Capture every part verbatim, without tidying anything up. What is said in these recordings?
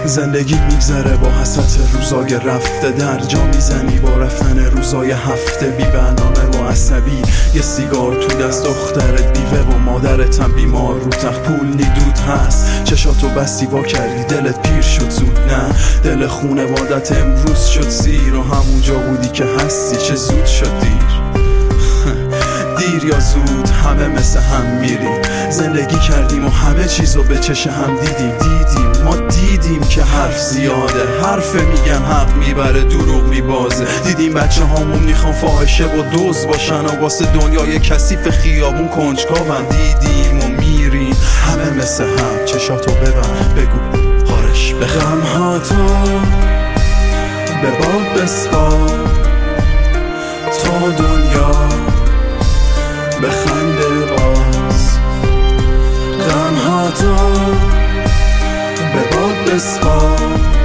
زندگی میگذره با حسرت روزای رفته، در جا میزنی با رفتن روزای هفته. بی برنامه و عصبی، یه سیگار تو دست، دخترت بیوه و مادرتم بیمار، رو تخت پول نیدود هست، چشاتو بستی وا کردی دلت پیر شد زود. نه دل خونوادت امروز شد سیر، و همونجا بودی که هستی چه زود شد دیر. دیر یا زود همه مثل هم میریم، زندگی کردیم و همه چیزو به چش هم دیدیم. دیدیم ما دیدیم که حرف زیاده، حرف میگن حق میبره دروغ میبازه. دیدیم بچه هامون میخوان فاحشه و دوز باشن و واسه دنیای کثیف خیابون کنجکاون. دیدیم و میریم همه مثل هم، چشاتو ببند بگو خارش بخم. غمهاتو به باد بسپار تا دنیا بخنده باز. غمهاتو به باد بسپار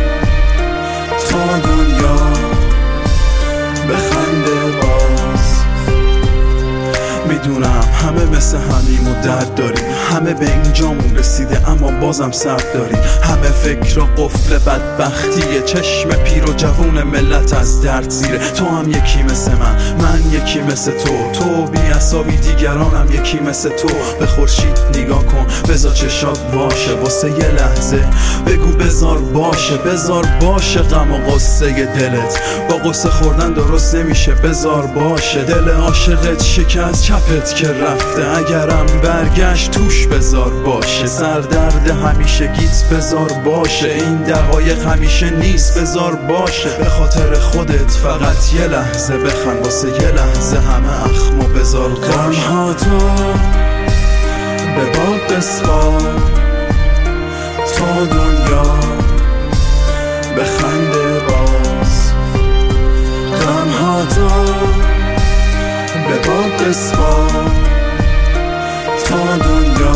تا دنیا بخنده باز. میدونم همه مثل همیم و درد داریم، همه به اینجامون رسیده اما بازم صبر داریم. همه فکر و قفل بدبختیه، چشم پیر و جوون ملت از درد زیره. تو هم یکی مثل من، من یکی مثل تو، تو بی عصابی دیگرانم یکی مثل تو. به خورشید نگاه کن بذار چشات باشه واسه یه لحظه، بگو بذار باشه بذار باشه. غم و غصه دلت با قصه خوردن درست نمیشه، بذار باشه. دل عاشقت شکست چپت که رفته، اگرم برگشت توش بذار باشه. سردرد همیشه گیت بذار باشه، این دقایق همیشه نیست بذار باشه. به خاطر خودت فقط یه لحظه بخند، واسه یه لحظه همه اخمو بذار باشه. غمهاتو به باد بسپار تا دنیا بخنده باز. غمهاتو به باد بسپار تا دنیا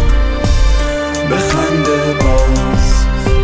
بخنده باز.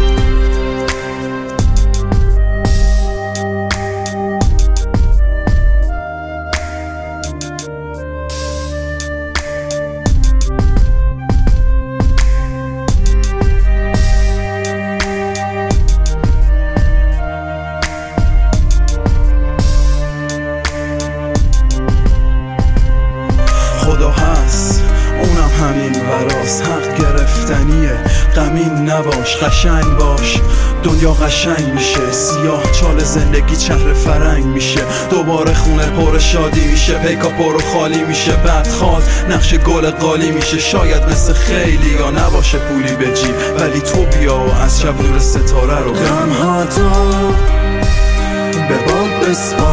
خدا هست اونم همین وراست، حق گرفتنیه. غمین نباش قشنگ باش، دنیا قشنگ میشه. سیاه چال زندگی چهره فرنگ میشه، دوباره خونه پر شادی میشه. پیکا پر و خالی میشه، بدخواد نقش گل قالی میشه. شاید مثل خیلی یا نباشه پولی به جیب، ولی تو بیا و از شب نور ستاره رو. غمهاتو به باد بسپار